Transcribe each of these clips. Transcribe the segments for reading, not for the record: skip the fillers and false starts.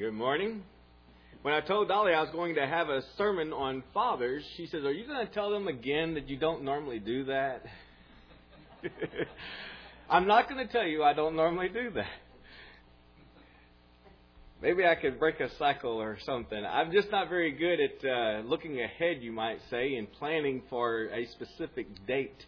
Good morning. When I told Dolly I was going to have a sermon on fathers, she says, "Are you going to tell them again that you don't normally do that?" I'm not going to tell you I don't normally do that. Maybe I could break a cycle or something. I'm just not very good at looking ahead, you might say, and planning for a specific date.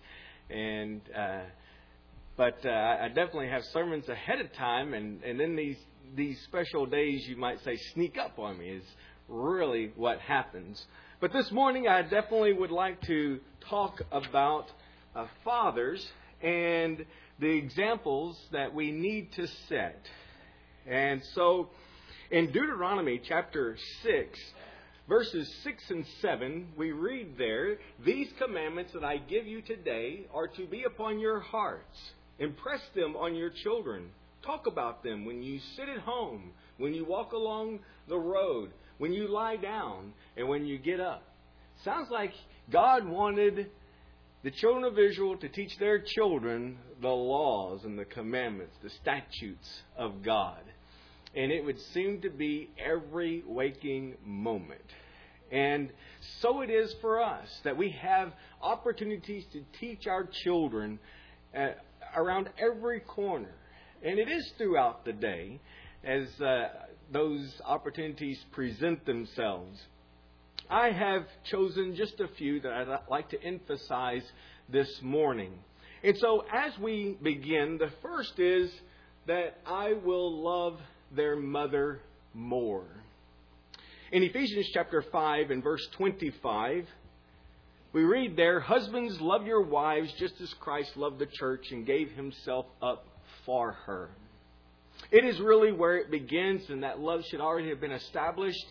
But I definitely have sermons ahead of time, and then these special days, you might say, sneak up on me is really what happens. But this morning, I definitely would like to talk about fathers and the examples that we need to set. And so, in Deuteronomy chapter 6, verses 6 and 7, we read there, "These commandments that I give you today are to be upon your hearts. Impress them on your children. Talk about them when you sit at home, when you walk along the road, when you lie down, and when you get up." Sounds like God wanted the children of Israel to teach their children the laws and the commandments, the statutes of God. And it would seem to be every waking moment. And so it is for us that we have opportunities to teach our children around every corner. And it is throughout the day as those opportunities present themselves. I have chosen just a few that I'd like to emphasize this morning. And so as we begin, the first is that I will love their mother more. In Ephesians chapter 5 and verse 25, we read there, "Husbands, love your wives just as Christ loved the church and gave himself up for her." It is really where it begins, and that love should already have been established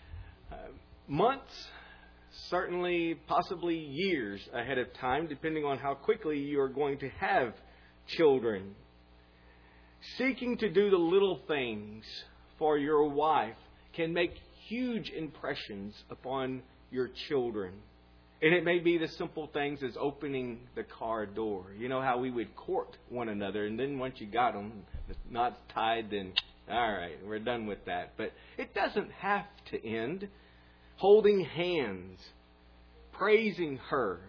months, certainly possibly years ahead of time, depending on how quickly you are going to have children. Seeking to do the little things for your wife can make huge impressions upon your children. And it may be the simple things as opening the car door. You know how we would court one another, and then once you got them, the knot's tied, then all right, we're done with that. But it doesn't have to end. Holding hands, praising her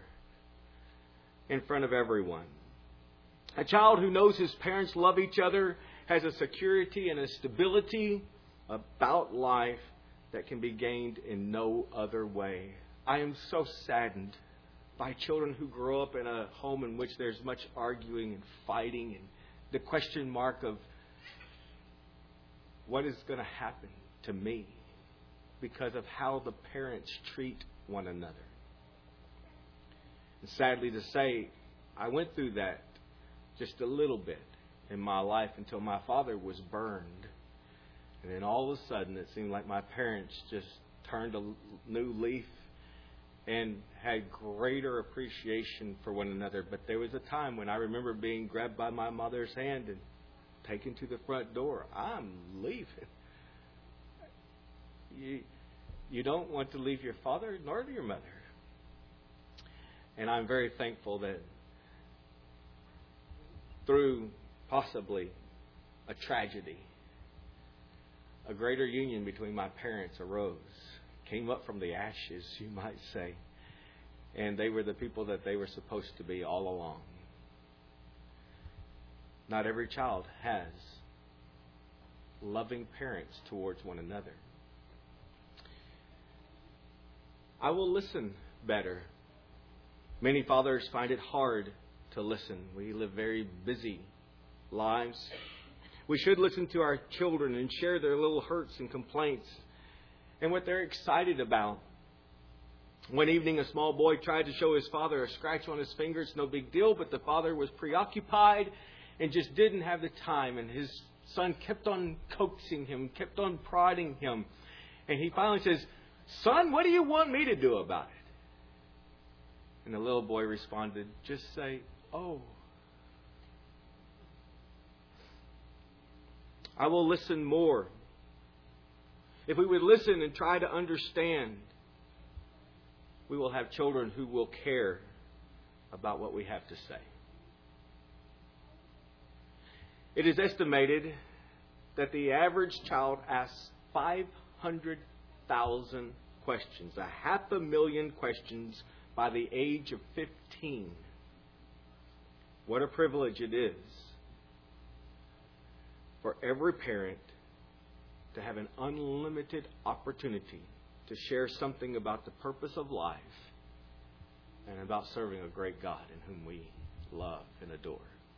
in front of everyone. A child who knows his parents love each other has a security and a stability about life that can be gained in no other way. I am so saddened by children who grow up in a home in which there's much arguing and fighting and the question mark of what is going to happen to me because of how the parents treat one another. And sadly to say, I went through that just a little bit in my life until my father was burned. And then all of a sudden it seemed like my parents just turned a new leaf and had greater appreciation for one another. But there was a time when I remember being grabbed by my mother's hand and taken to the front door. I'm leaving. You don't want to leave your father nor your mother. And I'm very thankful that through possibly a tragedy, a greater union between my parents arose. Came up from the ashes, you might say. And they were the people that they were supposed to be all along. Not every child has loving parents towards one another. I will listen better. Many fathers find it hard to listen. We live very busy lives. We should listen to our children and share their little hurts and complaints and what they're excited about. One evening, a small boy tried to show his father a scratch on his finger. It's no big deal, but the father was preoccupied and just didn't have the time. And his son kept on coaxing him, kept on prodding him. And he finally says, "Son, what do you want me to do about it?" And the little boy responded, "Just say, oh." I will listen more. If we would listen and try to understand, we will have children who will care about what we have to say. It is estimated that the average child asks 500,000 questions, 500,000 questions by the age of 15. What a privilege it is for every parent to have an unlimited opportunity to share something about the purpose of life and about serving a great God in whom we love and adore.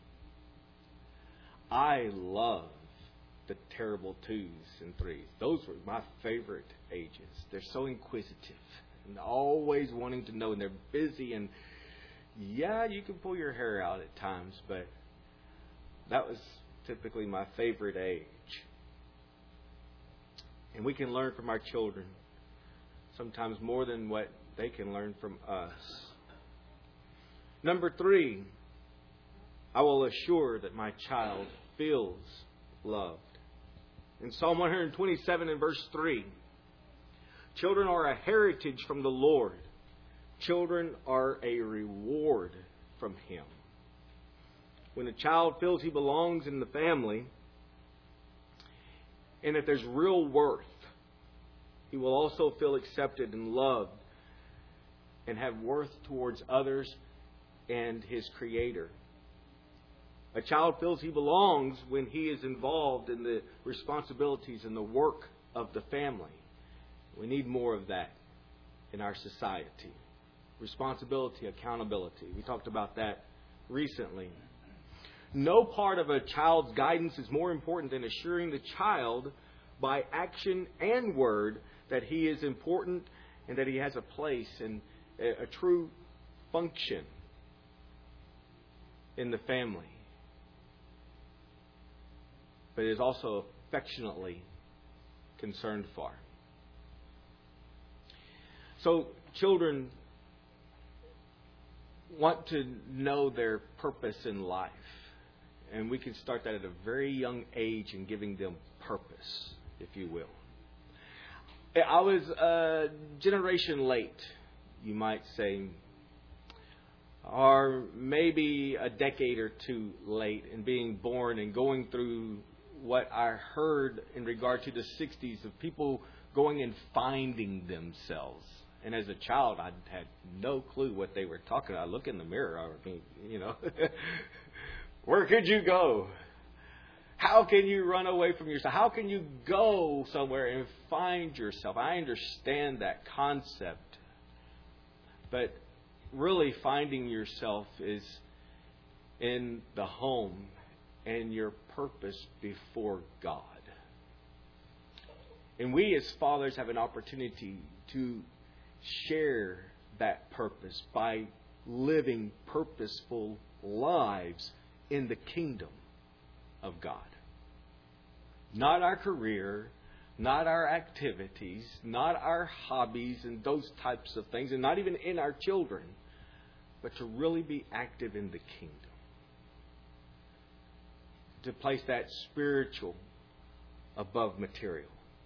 I love the terrible 2s and 3s. Those were my favorite ages. They're so inquisitive and always wanting to know, and they're busy, and yeah, you can pull your hair out at times, but that was typically my favorite age. And we can learn from our children sometimes more than what they can learn from us. Number 3, I will assure that my child feels loved. In Psalm 127 and verse 3, children are a heritage from the Lord. Children are a reward from Him. When a child feels he belongs in the family and that there's real worth, he will also feel accepted and loved and have worth towards others and his Creator. A child feels he belongs when he is involved in the responsibilities and the work of the family. We need more of that in our society. Responsibility, accountability. We talked about that recently. No part of a child's guidance is more important than assuring the child by action and word that he is important and that he has a place and a true function in the family. But is also affectionately concerned for. So children want to know their purpose in life. And we can start that at a very young age in giving them purpose, if you will. I was a generation late, you might say, or maybe a decade or two late in being born and going through what I heard in regard to the 60s of people going and finding themselves. And as a child, I had no clue what they were talking about. I look in the mirror, I mean, where could you go? How can you run away from yourself? How can you go somewhere and find yourself? I understand that concept. But really finding yourself is in the home and your purpose before God. And we as fathers have an opportunity to share that purpose by living purposeful lives in the kingdom of God. Not our career, not our activities, not our hobbies and those types of things, and not even in our children, but to really be active in the kingdom. To place that spiritual above material.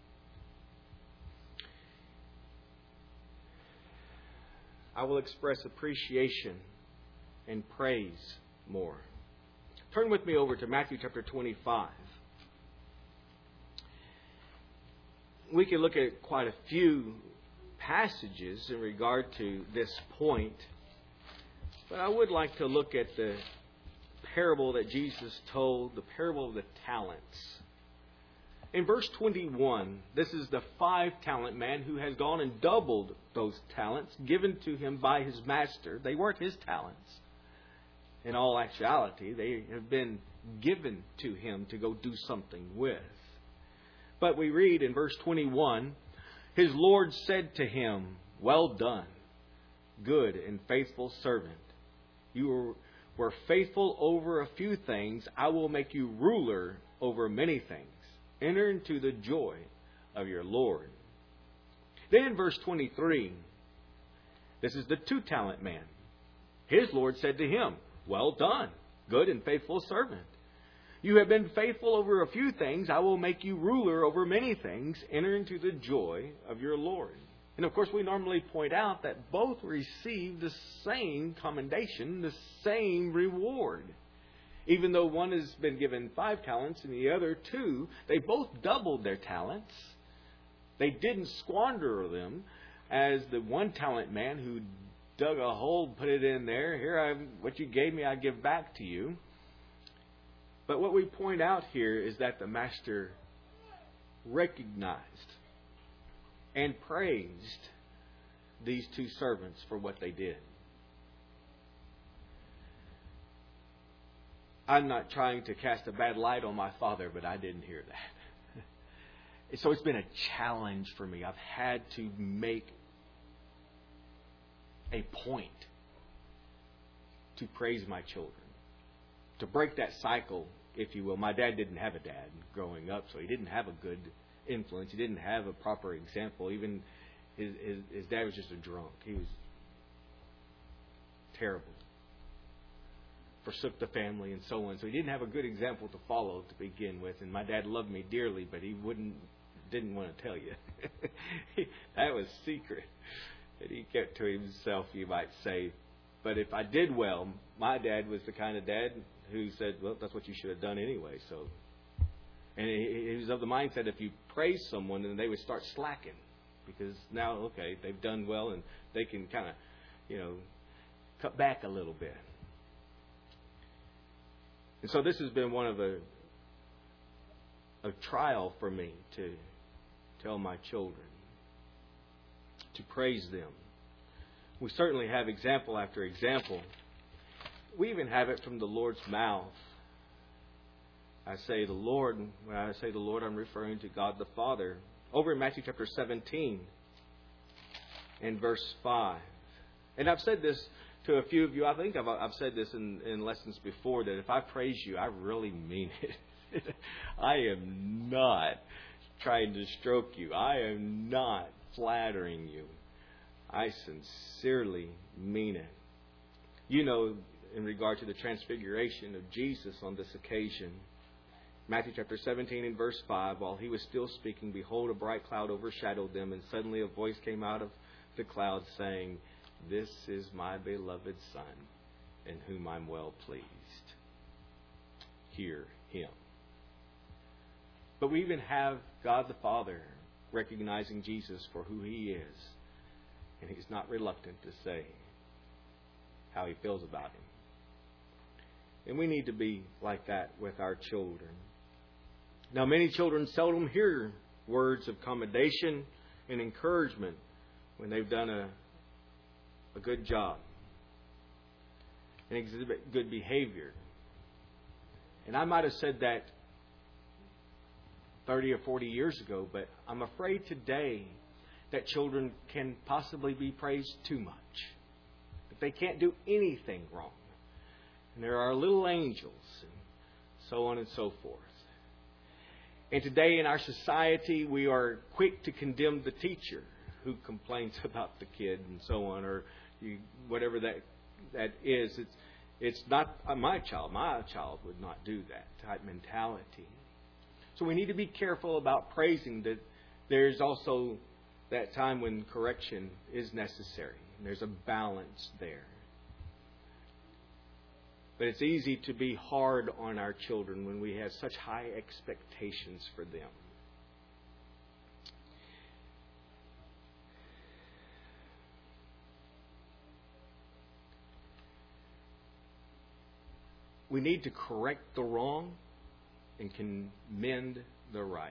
I will express appreciation and praise more. Turn with me over to Matthew chapter 25. We can look at quite a few passages in regard to this point, but I would like to look at the parable that Jesus told, the parable of the talents. In verse 21, this is the 5-talent man who has gone and doubled those talents given to him by his master. They weren't his talents. In all actuality, they have been given to him to go do something with. But we read in verse 21, his Lord said to him, "Well done, good and faithful servant. You were faithful over a few things. I will make you ruler over many things. Enter into the joy of your Lord." Then in verse 23, this is the 2-talent man. His Lord said to him, "Well done, good and faithful servant. You have been faithful over a few things. I will make you ruler over many things. Enter into the joy of your Lord." And of course, we normally point out that both receive the same commendation, the same reward. Even though one has been given 5 talents and the other 2, they both doubled their talents. They didn't squander them as the one talent man who dug a hole, put it in there. Here, what you gave me, I give back to you. But what we point out here is that the master recognized and praised these two servants for what they did. I'm not trying to cast a bad light on my father, but I didn't hear that. So it's been a challenge for me. I've had to make a point to praise my children, to break that cycle, if you will. My dad didn't have a dad growing up, so he didn't have a good influence. He didn't have a proper example. Even his dad was just a drunk. He was terrible. Forsook the family and so on. So he didn't have a good example to follow to begin with. And my dad loved me dearly, but he didn't want to tell you. That was secret that he kept to himself, you might say. But if I did well, my dad was the kind of dad who said, well, that's what you should have done anyway. So, and he was of the mindset if you praise someone, then they would start slacking. Because now, okay, they've done well and they can kind of, cut back a little bit. And so this has been one of a trial for me to tell my children, to praise them. We certainly have example after example. We even have it from the Lord's mouth. I say the Lord, when I say the Lord, I'm referring to God the Father. Over in Matthew chapter 17 and verse 5. And I've said this to a few of you. I think I've said this in lessons before, that if I praise you, I really mean it. I am not trying to stroke you. I am not flattering you. I sincerely mean it. In regard to the transfiguration of Jesus on this occasion, Matthew chapter 17 and verse 5, while he was still speaking, behold, a bright cloud overshadowed them, and suddenly a voice came out of the cloud saying, this is my beloved Son, in whom I'm well pleased. Hear him. But we even have God the Father recognizing Jesus for who he is. And he's not reluctant to say how he feels about him. And we need to be like that with our children. Now, many children seldom hear words of commendation and encouragement when they've done a good job and exhibit good behavior. And I might have said that 30 or 40 years ago, but I'm afraid today that children can possibly be praised too much. That they can't do anything wrong. And there are little angels and so on and so forth. And today in our society, we are quick to condemn the teacher who complains about the kid and so on, or whatever that is. It's not my child. My child would not do that type mentality. So we need to be careful about praising, that there's also that time when correction is necessary. And there's a balance there. But it's easy to be hard on our children when we have such high expectations for them. We need to correct the wrong and commend the right.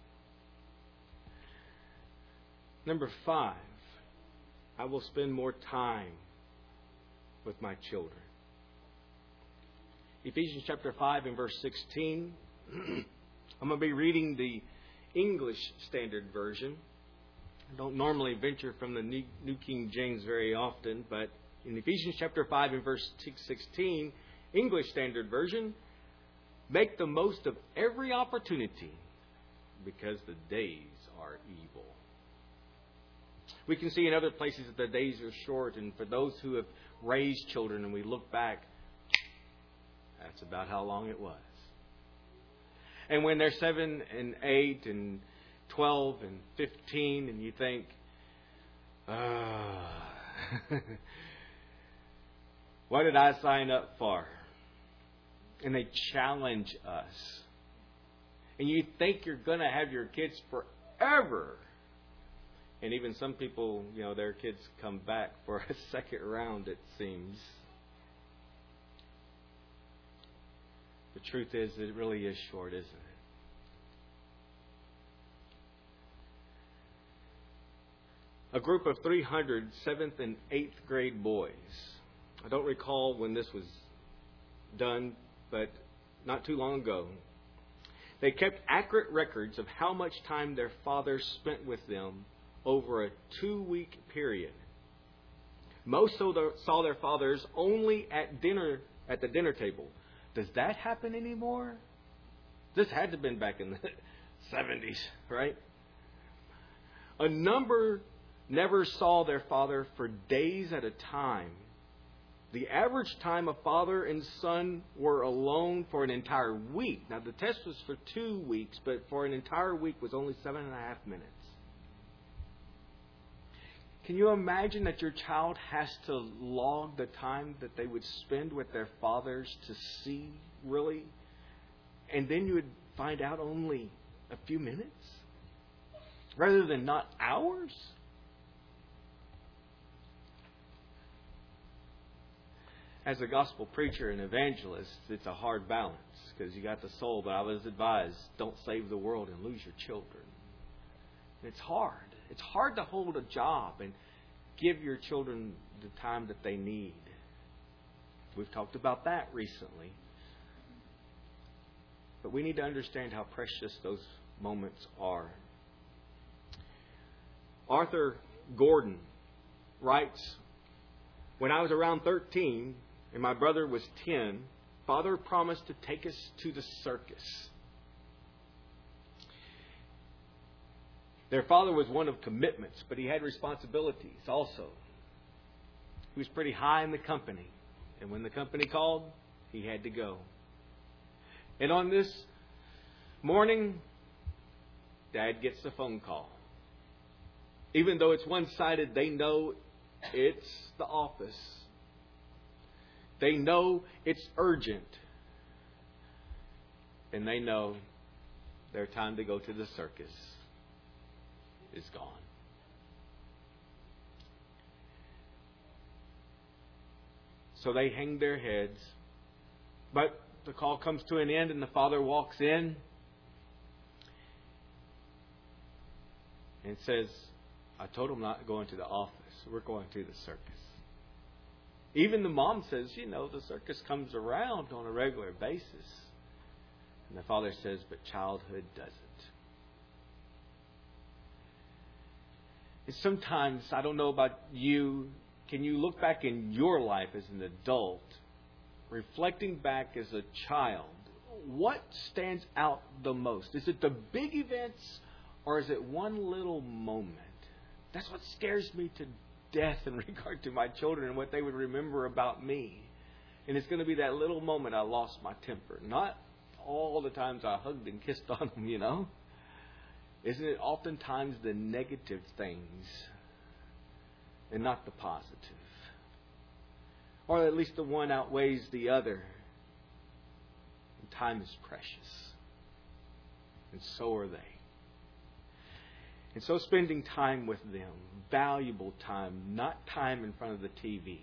Number 5, I will spend more time with my children. Ephesians chapter 5 and verse 16. I'm going to be reading the English Standard Version. I don't normally venture from the New King James very often, but in Ephesians chapter 5 and verse 16, English Standard Version, make the most of every opportunity because the days are evil. We can see in other places that the days are short, and for those who have raised children and we look back, that's about how long it was. And when they're 7 and 8 and 12 and 15, and you think, what did I sign up for? And they challenge us. And you think you're going to have your kids forever And even some people, their kids come back for a second round, it seems. The truth is, it really is short, isn't it? A group of 300 7th and 8th grade boys. I don't recall when this was done, but not too long ago. They kept accurate records of how much time their fathers spent with them over a 2-week period. Most saw their fathers only at the dinner table. Does that happen anymore? This had to have been back in the 70s, right? A number never saw their father for days at a time. The average time a father and son were alone for an entire week. Now, the test was for 2 weeks, but for an entire week was only 7.5 minutes. Can you imagine that your child has to log the time that they would spend with their fathers to see, really? And then you would find out only a few minutes? Rather than not hours? As a gospel preacher and evangelist, it's a hard balance because you got the soul, but I was advised, don't save the world and lose your children. It's hard. It's hard to hold a job and give your children the time that they need. We've talked about that recently. But we need to understand how precious those moments are. Arthur Gordon writes, when I was around 13 and my brother was 10, Father promised to take us to the circus. Their father was one of commitments, but he had responsibilities also. He was pretty high in the company. And when the company called, he had to go. And on this morning, Dad gets the phone call. Even though it's one-sided, they know it's the office. They know it's urgent. And they know their time to go to the circus is gone. So they hang their heads. But the call comes to an end and the father walks in and says, I told him not going to the office. We're going to the circus. Even the mom says, the circus comes around on a regular basis. And the father says, but childhood doesn't. And sometimes, I don't know about you, can you look back in your life as an adult, reflecting back as a child, what stands out the most? Is it the big events or is it one little moment? That's what scares me to death in regard to my children and what they would remember about me. And it's going to be that little moment I lost my temper. Not all the times I hugged and kissed on them, Isn't it oftentimes the negative things and not the positive? Or at least the one outweighs the other. And time is precious. And so are they. And so spending time with them, valuable time, not time in front of the TV.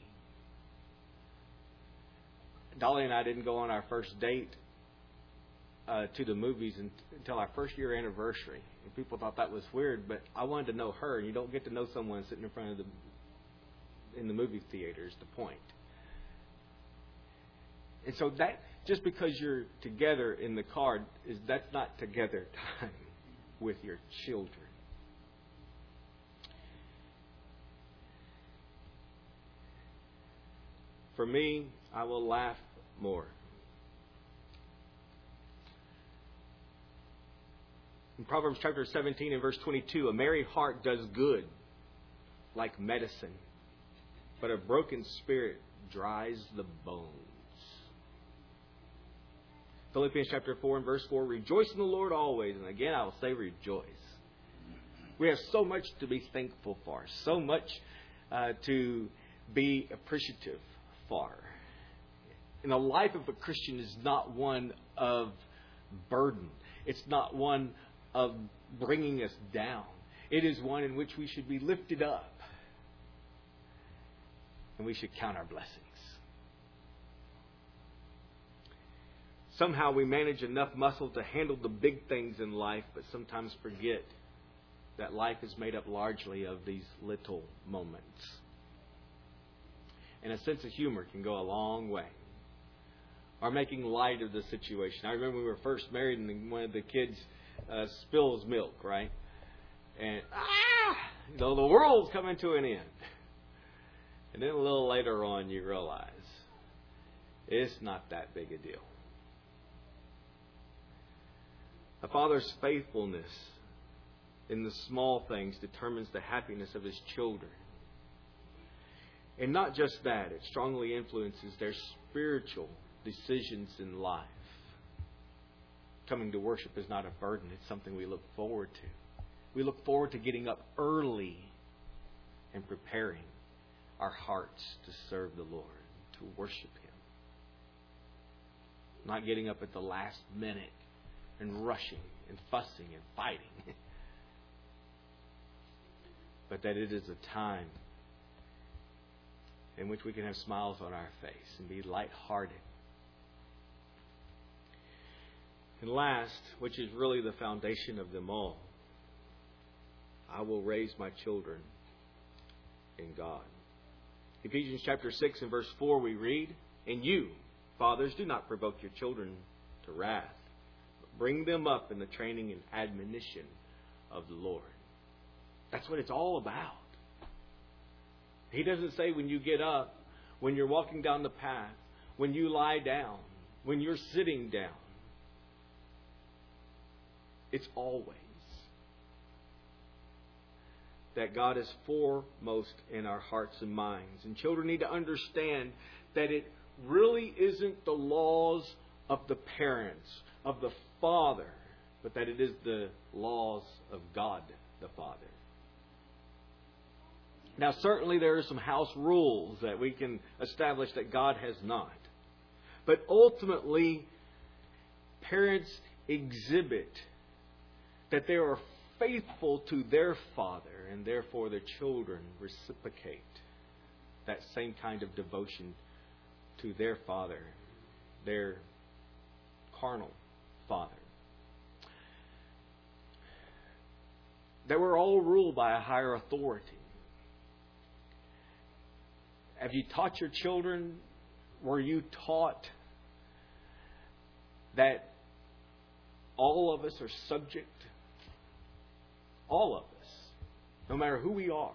Dolly and I didn't go on our first date to the movies until our first year anniversary. And people thought that was weird, but I wanted to know her. And you don't get to know someone sitting in front of in the movie theater is the point. And so that, just because you're together in the car, that's not together time with your children. For me, I will laugh more. In Proverbs chapter 17 and verse 22, a merry heart does good like medicine, but a broken spirit dries the bones. Philippians chapter 4 and verse 4, rejoice in the Lord always. And again, I will say rejoice. We have so much to be thankful for, so much to be appreciative for. And the life of a Christian is not one of burden. It's not one of bringing us down. It is one in which we should be lifted up. And we should count our blessings. Somehow we manage enough muscle to handle the big things in life, but sometimes forget that life is made up largely of these little moments. And a sense of humor can go a long way. Or making light of the situation. I remember when we were first married and one of the kids spills milk, right? And, the world's coming to an end. And then a little later on you realize it's not that big a deal. A father's faithfulness in the small things determines the happiness of his children. And not just that, it strongly influences their spiritual decisions in life. Coming to worship is not a burden, it's something we look forward to. We look forward to getting up early and preparing our hearts to serve the Lord, to worship Him. Not getting up at the last minute and rushing and fussing and fighting. But that it is a time in which we can have smiles on our face and be lighthearted. And last, which is really the foundation of them all, I will raise my children in God. Ephesians chapter 6 and verse 4 we read, "And you, fathers, do not provoke your children to wrath, but bring them up in the training and admonition of the Lord." That's what it's all about. He doesn't say when you get up, when you're walking down the path, when you lie down, when you're sitting down. It's always that God is foremost in our hearts and minds. And children need to understand that it really isn't the laws of the parents, of the Father, but that it is the laws of God the Father. Now, certainly there are some house rules that we can establish that God has not. But ultimately, parents exhibit that they are faithful to their father, and therefore their children reciprocate that same kind of devotion to their father, their carnal father. They were all ruled by a higher authority. Have you taught your children? Were you taught that all of us are subject? All of us, no matter who we are.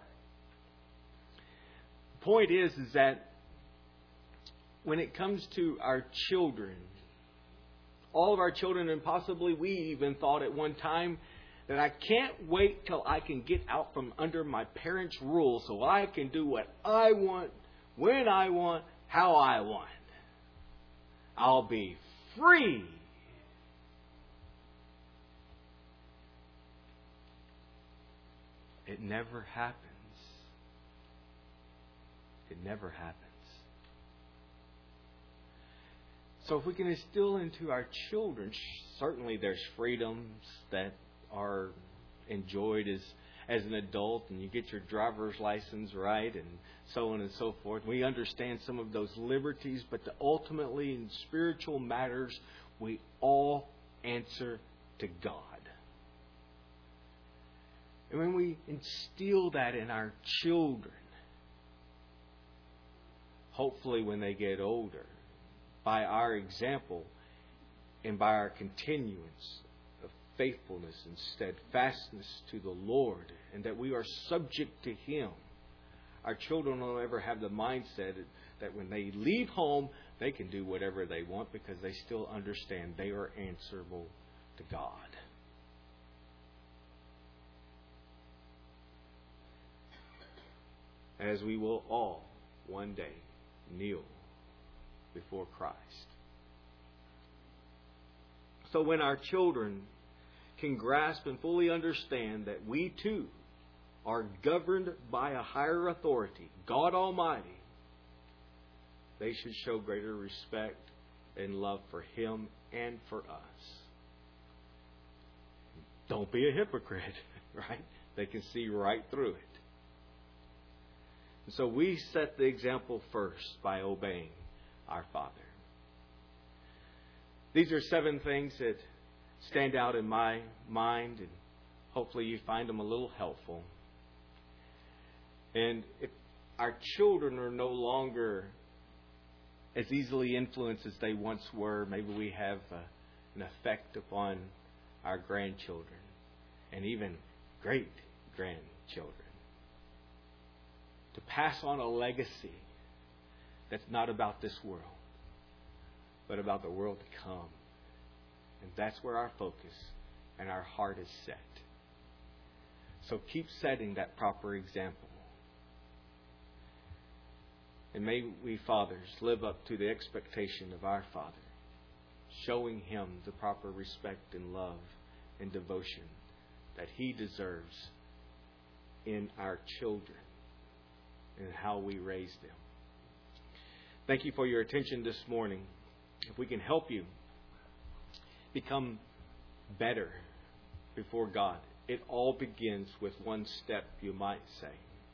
The point is that when it comes to our children, all of our children, and possibly we even thought at one time that I can't wait till I can get out from under my parents' rule so I can do what I want, when I want, how I want. I'll be free. It never happens. It never happens. So if we can instill into our children, certainly there's freedoms that are enjoyed as an adult, and you get your driver's license, right, and so on and so forth. We understand some of those liberties, but ultimately in spiritual matters, we all answer to God. And when we instill that in our children, hopefully when they get older, by our example and by our continuance of faithfulness and steadfastness to the Lord, and that we are subject to Him, our children will ever have the mindset that when they leave home, they can do whatever they want because they still understand they are answerable to God. As we will all one day kneel before Christ. So when our children can grasp and fully understand that we too are governed by a higher authority, God Almighty, they should show greater respect and love for Him and for us. Don't be a hypocrite, right? They can see right through it. And so we set the example first by obeying our Father. These are 7 things that stand out in my mind, and hopefully you find them a little helpful. And if our children are no longer as easily influenced as they once were, maybe we have an effect upon our grandchildren and even great-grandchildren. To pass on a legacy that's not about this world, but about the world to come. And that's where our focus and our heart is set. So keep setting that proper example. And may we fathers live up to the expectation of our Father, showing Him the proper respect and love and devotion that He deserves in our children and how we raise them. Thank you for your attention this morning. If we can help you become better before God, it all begins with one step, you might say.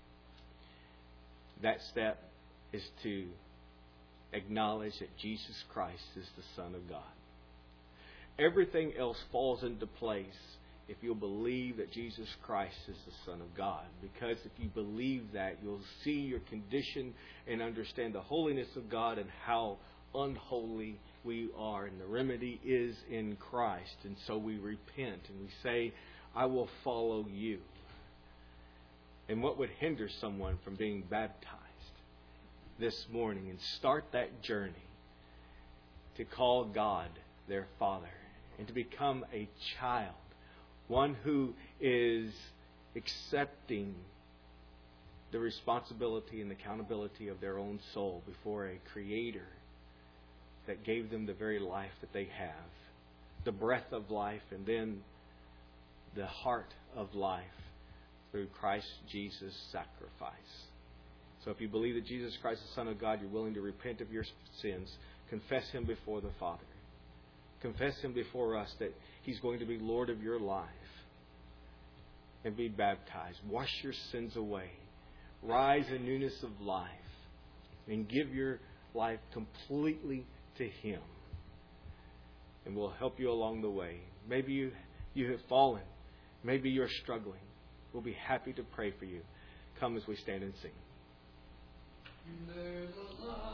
That step is to acknowledge that Jesus Christ is the Son of God. Everything else falls into place if you'll believe that Jesus Christ is the Son of God. Because if you believe that, you'll see your condition and understand the holiness of God and how unholy we are. And the remedy is in Christ. And so we repent and we say, I will follow you. And what would hinder someone from being baptized this morning and start that journey to call God their Father and to become a child, one who is accepting the responsibility and accountability of their own soul before a Creator that gave them the very life that they have, the breath of life, and then the heart of life through Christ Jesus' sacrifice. So if you believe that Jesus Christ is the Son of God, you're willing to repent of your sins, confess Him before the Father. Confess Him before us that He's going to be Lord of your life. And be baptized. Wash your sins away. Rise in newness of life. And give your life completely to Him. And we'll help you along the way. Maybe you have fallen. Maybe you're struggling. We'll be happy to pray for you. Come as we stand and sing. There's a light.